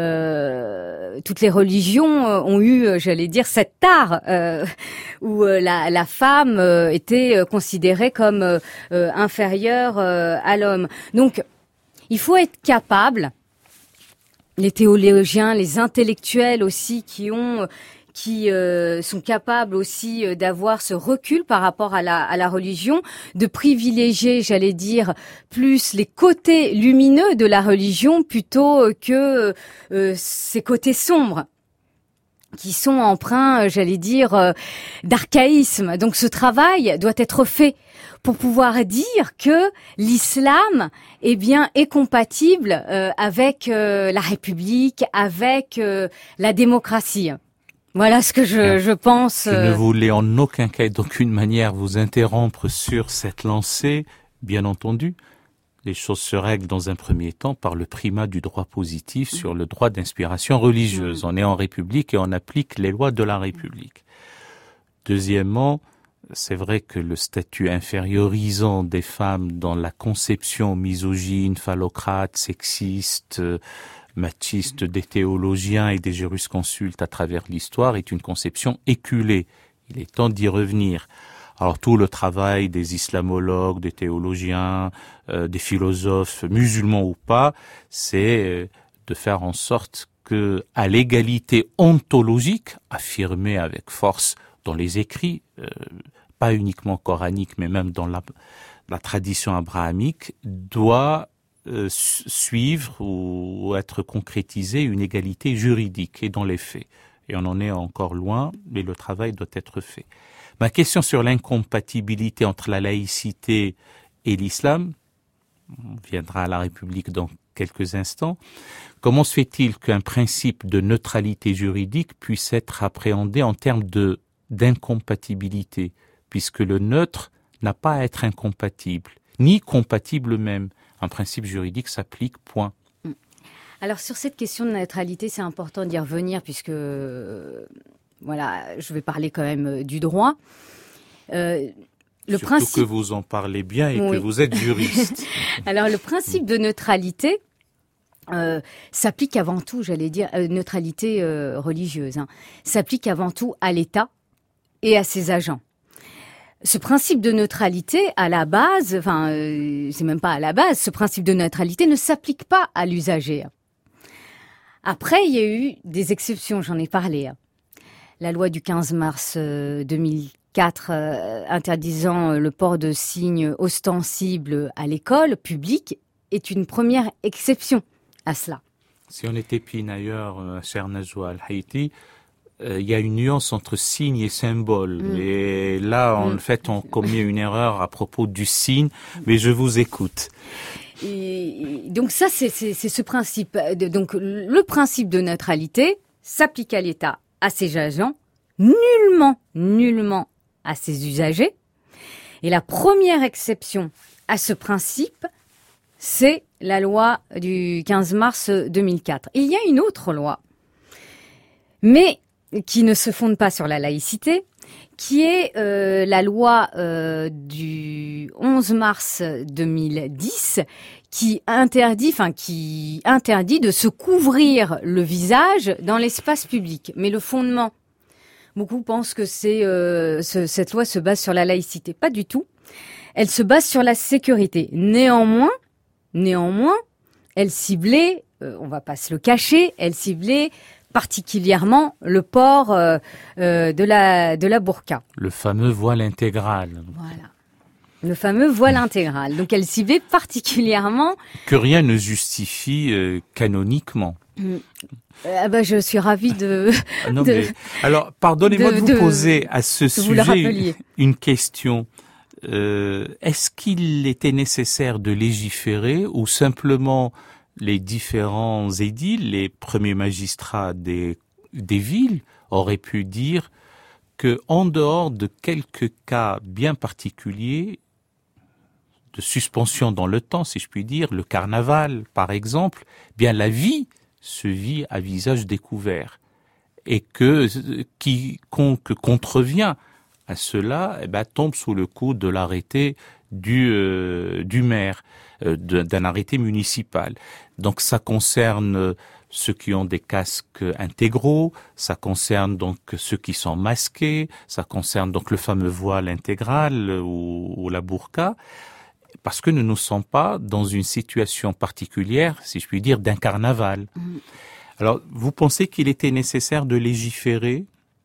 [SPEAKER 2] Euh, toutes les religions ont eu, j'allais dire, cette tare euh, où euh, la, la femme euh, était considérée comme euh, inférieure euh, à l'homme. Donc, il faut être capable, les théologiens, les intellectuels aussi, qui ont, qui euh, sont capables aussi euh, d'avoir ce recul par rapport à la, à la religion, de privilégier, j'allais dire, plus les côtés lumineux de la religion plutôt que euh, ces côtés sombres, qui sont empreints, j'allais dire, euh, d'archaïsme. Donc ce travail doit être fait pour pouvoir dire que l'islam, eh bien, est compatible euh, avec euh, la République, avec euh, la démocratie. Voilà ce que je, je pense.
[SPEAKER 1] Je ne voulais en aucun cas et d'aucune manière vous interrompre sur cette lancée. Bien entendu, les choses se règlent dans un premier temps par le primat du droit positif sur le droit d'inspiration religieuse. On est en République et on applique les lois de la République. Deuxièmement, c'est vrai que le statut infériorisant des femmes dans la conception misogyne, phallocrate, sexiste, machiste des théologiens et des jurisconsultes à travers l'histoire est une conception éculée. Il est temps d'y revenir. Alors tout le travail des islamologues, des théologiens, euh, des philosophes, musulmans ou pas, c'est euh, de faire en sorte que, à l'égalité ontologique, affirmée avec force dans les écrits, euh, pas uniquement coranique, mais même dans la, la tradition abrahamique, doit euh, suivre ou être concrétisée une égalité juridique et dans les faits. Et on en est encore loin, mais le travail doit être fait. Ma question sur l'incompatibilité entre la laïcité et l'islam, on viendra à la République dans quelques instants. Comment se fait-il qu'un principe de neutralité juridique puisse être appréhendé en termes de, d'incompatibilité, puisque le neutre n'a pas à être incompatible, ni compatible même. Un principe juridique s'applique, point.
[SPEAKER 2] Alors sur cette question de neutralité, c'est important d'y revenir, puisque euh, voilà, je vais parler quand même du droit. Euh, Le
[SPEAKER 1] Surtout
[SPEAKER 2] principe...
[SPEAKER 1] que vous en parlez bien et
[SPEAKER 2] oui.
[SPEAKER 1] que vous êtes juriste.
[SPEAKER 2] Alors, le principe de neutralité euh, s'applique avant tout, j'allais dire, euh, neutralité euh, religieuse, hein, s'applique avant tout à l'État et à ses agents. Ce principe de neutralité, à la base, enfin, euh, c'est même pas à la base, ce principe de neutralité ne s'applique pas à l'usager. Après, il y a eu des exceptions, j'en ai parlé. Hein. La loi du quinze mars euh, deux mille quatre euh, interdisant le port de signes ostensibles à l'école publique est une première exception à cela.
[SPEAKER 1] Si on était pinailleur, euh, cher Najwa Al-Haïti, euh, il y a une nuance entre signe et symbole. Mm. Et là, en mm. fait, on commet une erreur à propos du signe, mais je vous écoute.
[SPEAKER 2] Et donc ça, c'est, c'est, c'est ce principe. Donc le principe de neutralité s'applique à l'État, à ses agents, nullement, nullement à ses usagers. Et la première exception à ce principe, c'est la loi du quinze mars deux mille quatre. Il y a une autre loi, mais qui ne se fonde pas sur la laïcité, qui est euh, la loi euh, du onze mars deux mille dix, qui interdit, enfin qui interdit de se couvrir le visage dans l'espace public. Mais le fondement, beaucoup pensent que c'est euh, ce, cette loi se base sur la laïcité. Pas du tout. Elle se base sur la sécurité. Néanmoins, néanmoins, elle ciblait, euh, on va pas se le cacher, elle ciblait particulièrement le port euh, euh, de la de la burqa.
[SPEAKER 1] Le fameux voile intégral.
[SPEAKER 2] Voilà. Le fameux voile intégral. Donc elle ciblait particulièrement...
[SPEAKER 1] Que rien ne justifie euh, canoniquement.
[SPEAKER 2] Mmh. Ah bah, je suis ravie de...
[SPEAKER 1] non,
[SPEAKER 2] de
[SPEAKER 1] mais, alors, pardonnez-moi de, de vous
[SPEAKER 2] de,
[SPEAKER 1] poser à ce sujet une, une question. Euh, est-ce qu'il était nécessaire de légiférer ou simplement les différents édiles, les premiers magistrats des, des villes auraient pu dire que, en dehors de quelques cas bien particuliers, de suspension dans le temps, si je puis dire, le carnaval, par exemple, bien la vie se vit à visage découvert. Et que quiconque contrevient à cela, eh ben, tombe sous le coup de l'arrêté du, euh, du maire, euh, d'un arrêté municipal. Donc ça concerne ceux qui ont des casques intégraux, ça concerne donc ceux qui sont masqués, ça concerne donc le fameux voile intégral ou, ou la burqa, parce que nous ne sommes pas dans une situation particulière, si je puis dire, d'un carnaval. Mmh. Alors, vous pensez qu'il était nécessaire de légiférer ?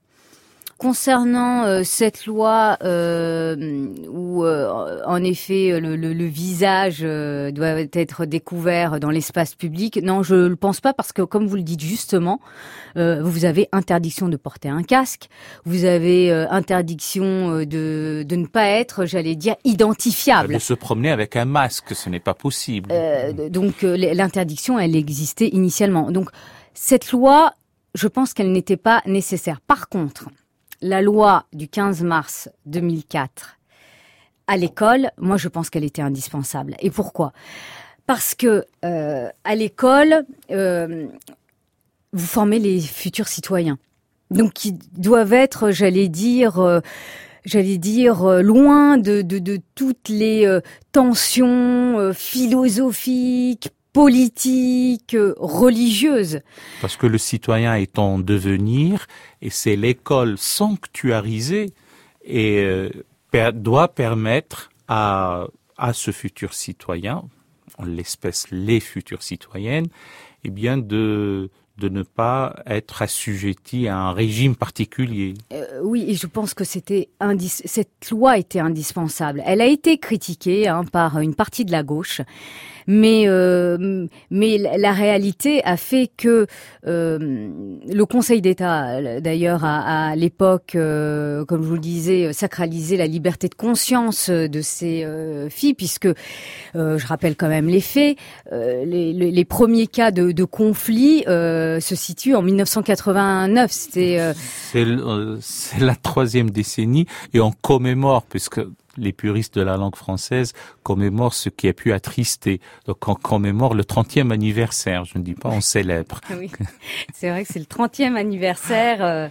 [SPEAKER 2] Concernant euh, cette loi euh, où, euh, en effet, le, le, le visage euh, doit être découvert dans l'espace public, non, je ne le pense pas parce que, comme vous le dites justement, euh, vous avez interdiction de porter un casque, vous avez euh, interdiction de, de ne pas être, j'allais dire, identifiable.
[SPEAKER 1] De se promener avec un masque, ce n'est pas possible.
[SPEAKER 2] Euh, donc, euh, l'interdiction, elle existait initialement. Donc, cette loi, je pense qu'elle n'était pas nécessaire. Par contre, la loi du quinze mars deux mille quatre à l'école, moi je pense qu'elle était indispensable. Et pourquoi ? Parce que euh, à l'école, euh, vous formez les futurs citoyens, donc qui doivent être, j'allais dire, euh, j'allais dire euh, loin de, de, de toutes les euh, tensions euh, philosophiques, politique, religieuse.
[SPEAKER 1] Parce que le citoyen est en devenir et c'est l'école sanctuarisée et euh, per, doit permettre à, à ce futur citoyen, en l'espèce les futures citoyennes, eh bien de, de ne pas être assujetti à un régime particulier.
[SPEAKER 2] Euh, oui, et je pense que c'était indis- cette loi était indispensable. Elle a été critiquée hein, par une partie de la gauche, mais euh, mais la réalité a fait que euh, le Conseil d'État, d'ailleurs, a, à l'époque, euh, comme je vous le disais, sacralisé la liberté de conscience de ces euh, filles, puisque euh, je rappelle quand même les faits. Euh, les, les, les premiers cas de, de conflit euh, se situent en dix-neuf cent quatre-vingt-neuf. C'était euh...
[SPEAKER 1] c'est, euh, c'est la troisième décennie et on commémore, puisque les puristes de la langue française commémorent ce qui a pu attrister. Donc on commémore le trentième anniversaire. Je ne dis pas on célèbre.
[SPEAKER 2] Oui, c'est vrai que c'est le trentième anniversaire euh,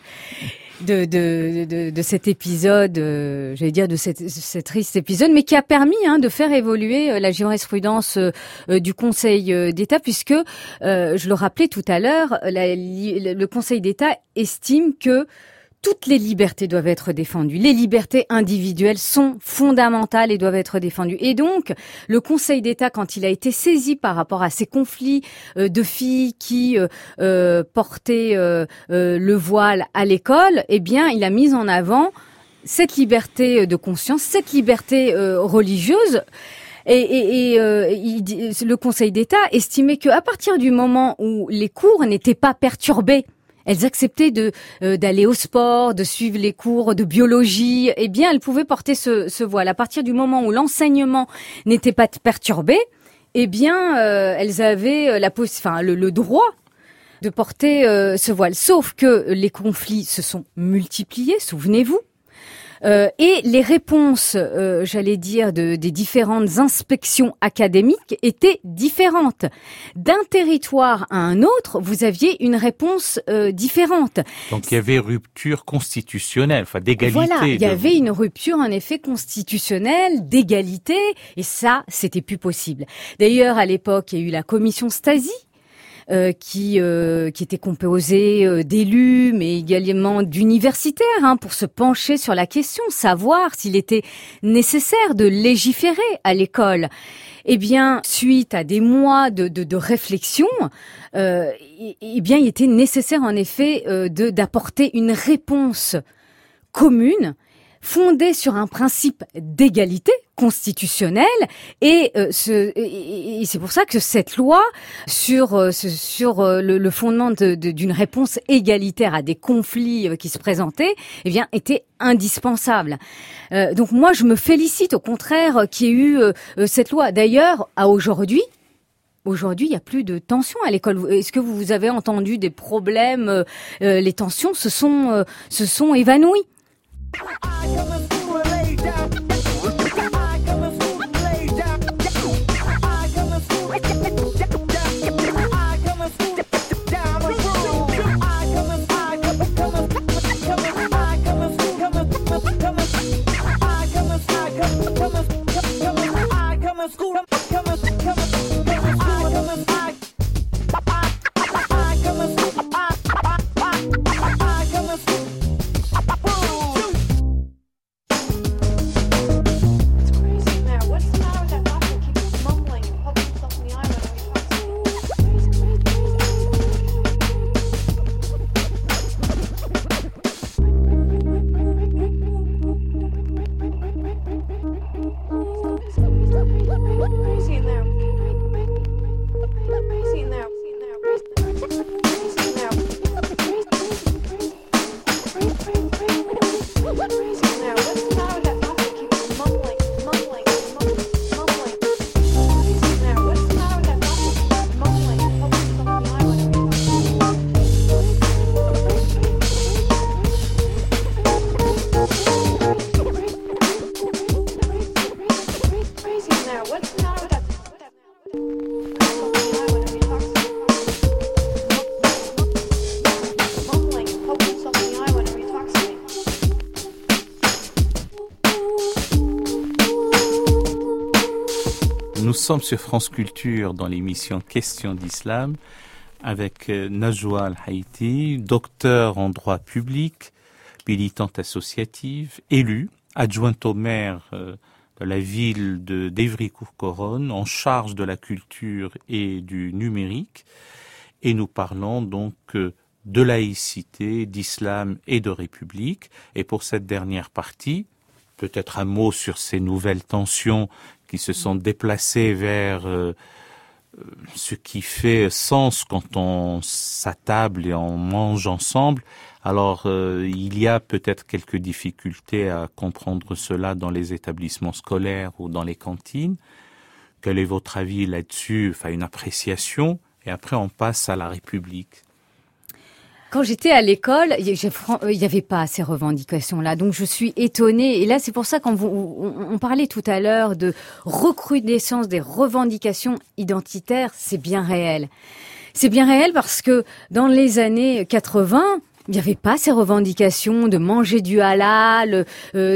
[SPEAKER 2] de, de, de, de cet épisode, euh, j'allais dire de cet, cet triste épisode, mais qui a permis hein, de faire évoluer euh, la jurisprudence euh, du Conseil euh, d'État, puisque, euh, je le rappelais tout à l'heure, la, le Conseil d'État estime que toutes les libertés doivent être défendues. Les libertés individuelles sont fondamentales et doivent être défendues. Et donc, le Conseil d'État, quand il a été saisi par rapport à ces conflits euh, de filles qui euh, euh, portaient euh, euh, le voile à l'école, eh bien, il a mis en avant cette liberté de conscience, cette liberté euh, religieuse. Et, et, et euh, il, le Conseil d'État estimait qu'à partir du moment où les cours n'étaient pas perturbés, elles acceptaient de euh, d'aller au sport, de suivre les cours de biologie. Eh bien, elles pouvaient porter ce, ce voile. À partir du moment où l'enseignement n'était pas perturbé, eh bien, euh, elles avaient la poss- enfin, le, le droit de porter euh, ce voile. Sauf que les conflits se sont multipliés, souvenez-vous. Euh, et les réponses, euh, j'allais dire, de, des différentes inspections académiques étaient différentes. D'un territoire à un autre, vous aviez une réponse euh, différente.
[SPEAKER 1] Donc il y avait rupture constitutionnelle, enfin d'égalité.
[SPEAKER 2] Voilà, il y
[SPEAKER 1] de...
[SPEAKER 2] avait une rupture en effet constitutionnelle, d'égalité, et ça, c'était plus possible. D'ailleurs, à l'époque, il y a eu la commission Stasi, Euh, qui euh, qui était composé euh, d'élus, mais également d'universitaires, hein, pour se pencher sur la question, savoir s'il était nécessaire de légiférer à l'école. Eh bien, suite à des mois de, de, de réflexion, euh, eh bien, il était nécessaire en effet euh, de d'apporter une réponse commune, fondée sur un principe d'égalité constitutionnelle, et, euh, ce, et, et c'est pour ça que cette loi, sur, euh, sur euh, le, le fondement de, de, d'une réponse égalitaire à des conflits euh, qui se présentaient, eh bien, était indispensable. Euh, donc moi, je me félicite au contraire qu'il y ait eu euh, cette loi. D'ailleurs, à aujourd'hui, Aujourd'hui, il n'y a plus de tensions à l'école. Est-ce que vous avez entendu des problèmes euh, Les tensions se sont, euh, se sont évanouies.
[SPEAKER 1] Nous sommes sur France Culture dans l'émission Questions d'Islam avec Najwa Al-Haïti, docteur en droit public, militante associative, élue, adjointe au maire de la ville de d'Évry-Courcouronnes, en charge de la culture et du numérique. et nous parlons donc euh, de laïcité, d'islam et de république. Et pour cette dernière partie, peut-être un mot sur ces nouvelles tensions qui se sont déplacées vers euh, ce qui fait sens quand on s'attable et on mange ensemble. Alors, euh, il y a peut-être quelques difficultés à comprendre cela dans les établissements scolaires ou dans les cantines. Quel est votre avis là-dessus? Enfin, une appréciation. Et après, on passe à la République.
[SPEAKER 2] Quand j'étais à l'école, il n'y avait pas ces revendications-là. Donc, je suis étonnée. Et là, c'est pour ça qu'on on, on parlait tout à l'heure de recrudescence des revendications identitaires. C'est bien réel. C'est bien réel parce que dans les années quatre-vingts, il n'y avait pas ces revendications de manger du halal, euh,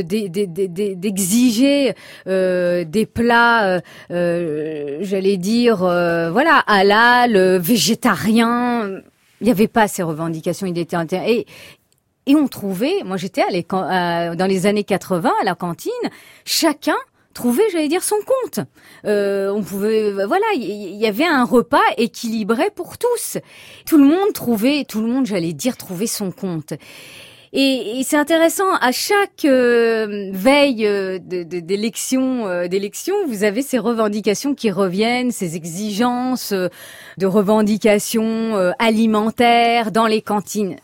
[SPEAKER 2] d'exiger euh, des plats, euh, j'allais dire, euh, voilà, halal, euh, végétarien. Il n'y avait pas ces revendications identitaires. Et, et on trouvait, moi j'étais à l'école, euh, dans les années quatre-vingts à la cantine, chacun trouver, j'allais dire, son compte. Euh, on pouvait, voilà, il y, y avait un repas équilibré pour tous. Tout le monde trouvait, tout le monde, j'allais dire, trouvait son compte. Et, et c'est intéressant, à chaque euh, veille euh, de, de, d'élection, euh, d'élection, vous avez ces revendications qui reviennent, ces exigences euh, de revendications euh, alimentaires dans les cantines.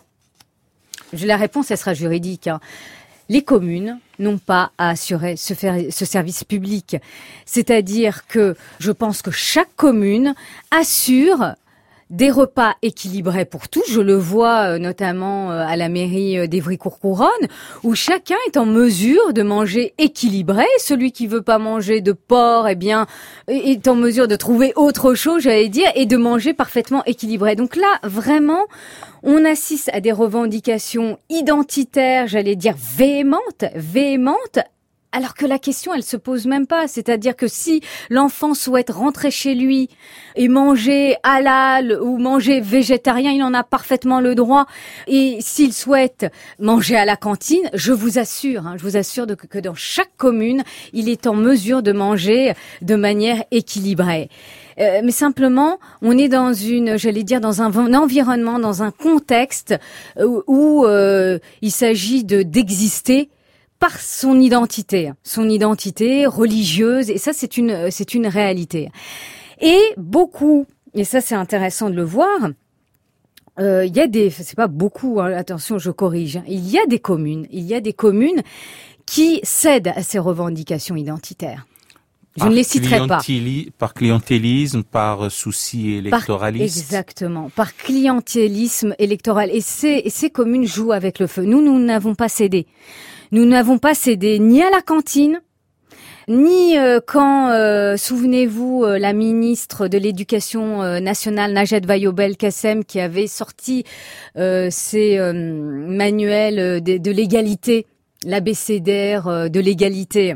[SPEAKER 2] La réponse, elle sera juridique, hein. Les communes n'ont pas à assurer ce, faire, ce service public. C'est-à-dire que je pense que chaque commune assure des repas équilibrés pour tous. Je le vois notamment à la mairie d'Évry-Courcouronnes, où chacun est en mesure de manger équilibré. Celui qui veut pas manger de porc, eh bien, est en mesure de trouver autre chose, j'allais dire, et de manger parfaitement équilibré. Donc là, vraiment, on assiste à des revendications identitaires, j'allais dire véhémentes, véhémentes, alors que la question, elle se pose même pas. C'est-à-dire que si l'enfant souhaite rentrer chez lui et manger halal ou manger végétarien, il en a parfaitement le droit. Et s'il souhaite manger à la cantine, je vous assure, hein, je vous assure de, que dans chaque commune, il est en mesure de manger de manière équilibrée. Euh, mais simplement, on est dans une, j'allais dire, dans un, un environnement, dans un contexte où, où euh, il s'agit de d'exister par son identité, son identité religieuse, et ça c'est une c'est une réalité. Et beaucoup, et ça c'est intéressant de le voir, euh, il y a des, c'est pas beaucoup, hein, attention je corrige, hein, il y a des communes, il y a des communes qui cèdent à ces revendications identitaires. Je
[SPEAKER 1] par
[SPEAKER 2] ne les citerai pas.
[SPEAKER 1] Par clientélisme, par souci électoraliste.
[SPEAKER 2] Par, exactement, par clientélisme électoral. Et ces, ces communes jouent avec le feu. Nous, nous n'avons pas cédé. Nous n'avons pas cédé ni à la cantine, ni euh, quand, euh, souvenez-vous, euh, la ministre de l'Éducation euh, nationale, Najat Vallaud-Belkacem, qui avait sorti euh, ses euh, manuels de, de l'égalité, l'abécédaire euh, de l'égalité.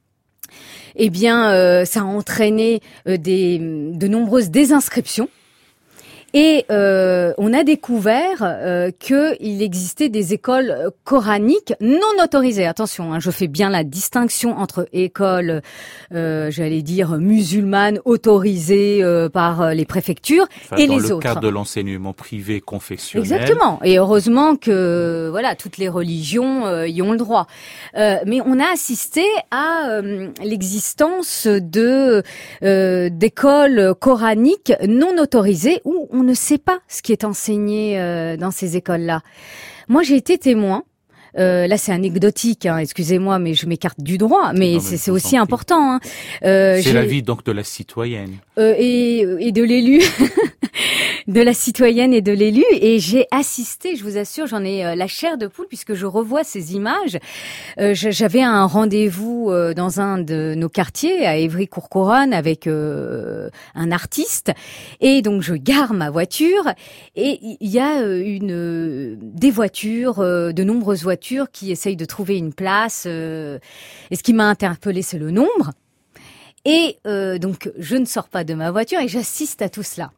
[SPEAKER 2] Eh bien, euh, ça a entraîné euh, des, de nombreuses désinscriptions. Et euh, on a découvert euh, qu'il existait des écoles coraniques non autorisées. Attention, hein, je fais bien la distinction entre écoles, euh, j'allais dire, musulmanes autorisées euh, par les préfectures enfin, et les autres. Dans
[SPEAKER 1] le cadre de l'enseignement privé confessionnel.
[SPEAKER 2] Exactement. Et heureusement que voilà, toutes les religions euh, y ont le droit. Euh, mais on a assisté à euh, l'existence de euh, d'écoles coraniques non autorisées où on ne sait pas ce qui est enseigné euh, dans ces écoles-là. Moi, j'ai été témoin. Euh, là, c'est anecdotique, hein, excusez-moi, mais je m'écarte du droit, mais, mais c'est, c'est aussi important. Hein.
[SPEAKER 1] Euh, c'est l'avis donc de la citoyenne.
[SPEAKER 2] Euh, et, et de l'élu, de la citoyenne et de l'élu. Et j'ai assisté, je vous assure, j'en ai euh, la chair de poule puisque je revois ces images. Euh, j'avais un rendez-vous euh, dans un de nos quartiers, à Évry-Courcouronnes, avec euh, un artiste. Et donc, je gare ma voiture et il y a euh, une euh, des voitures, euh, de nombreuses voitures qui essayent de trouver une place. Euh, et ce qui m'a interpellée, c'est le nombre. Et euh, donc, je ne sors pas de ma voiture et j'assiste à tout cela.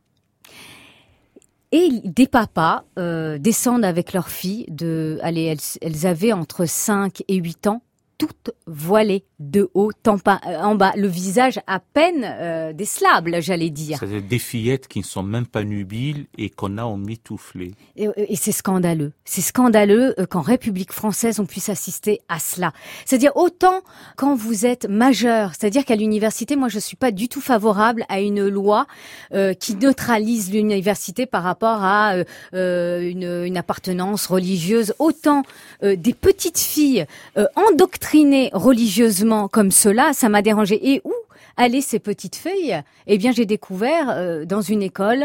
[SPEAKER 2] Et des papas euh, descendent avec leurs filles. De, allez, elles, elles avaient entre cinq et huit ans. toutes voilées de haut en bas, en bas, le visage à peine euh, décelable, j'allais dire.
[SPEAKER 1] C'est-à-dire des fillettes qui ne sont même pas nubiles et qu'on a emmitouflées.
[SPEAKER 2] Et, et c'est scandaleux. C'est scandaleux qu'en République française, on puisse assister à cela. C'est-à-dire autant quand vous êtes majeur, c'est-à-dire qu'à l'université, moi, je suis pas du tout favorable à une loi euh, qui neutralise l'université par rapport à euh, une, une appartenance religieuse. Autant euh, des petites filles euh, endoctrinées religieusement comme cela, ça m'a dérangé. Et où allaient ces petites filles ? Eh bien, j'ai découvert euh, dans une école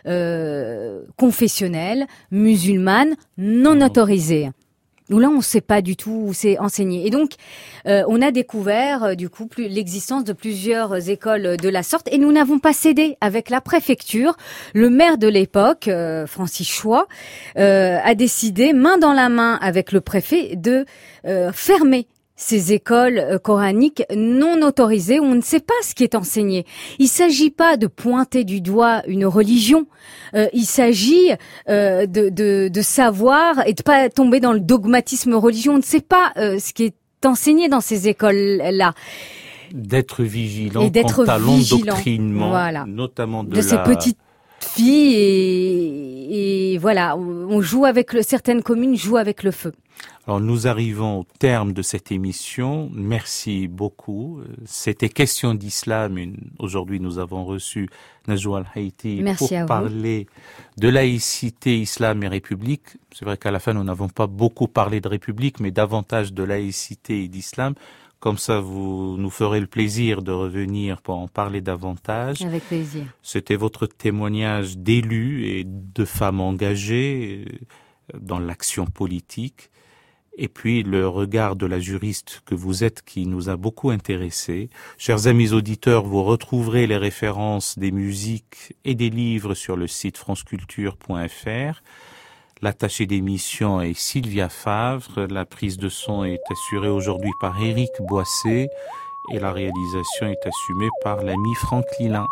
[SPEAKER 2] euh, confessionnelle, musulmane, non autorisée. Où là, on ne sait pas du tout où c'est enseigné. Et donc, euh, on a découvert, euh, du coup, plus, l'existence de plusieurs écoles de la sorte. Et nous n'avons pas cédé avec la préfecture. Le maire de l'époque, euh, Francis Choix, euh, a décidé, main dans la main avec le préfet, de euh, fermer ces écoles coraniques non autorisées où on ne sait pas ce qui est enseigné. Il s'agit pas de pointer du doigt une religion. Euh, il s'agit euh, de, de, de savoir et de pas tomber dans le dogmatisme religieux. On ne sait pas euh, ce qui est enseigné dans ces écoles-là.
[SPEAKER 1] D'être vigilant
[SPEAKER 2] et d'être
[SPEAKER 1] quant à
[SPEAKER 2] vigilant,
[SPEAKER 1] l'endoctrinement,
[SPEAKER 2] voilà,
[SPEAKER 1] notamment de,
[SPEAKER 2] de
[SPEAKER 1] la...
[SPEAKER 2] ces petites filles et, et voilà, on joue avec le, certaines communes jouent avec le feu.
[SPEAKER 1] Alors nous arrivons au terme de cette émission. Merci beaucoup. C'était Question d'Islam. Une... Aujourd'hui, nous avons reçu Najwa Al-Haïti
[SPEAKER 2] Merci
[SPEAKER 1] pour parler de laïcité, islam et république. C'est vrai qu'à la fin, nous n'avons pas beaucoup parlé de république, mais davantage de laïcité et d'islam. Comme ça, vous nous ferez le plaisir de revenir pour en parler davantage.
[SPEAKER 2] Avec plaisir.
[SPEAKER 1] C'était votre témoignage d'élus et de femmes engagées dans l'action politique. Et puis le regard de la juriste que vous êtes qui nous a beaucoup intéressés. Chers amis auditeurs, vous retrouverez les références des musiques et des livres sur le site franceculture point f r. L'attachée d'émission est Sylvia Favre. La prise de son est assurée aujourd'hui par Éric Boissé et la réalisation est assumée par l'ami Franck Lilin.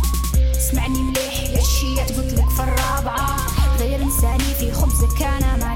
[SPEAKER 4] اسمعني مليح يا الشيات قلتلك في الرابعة غير انساني في خبزك انا ما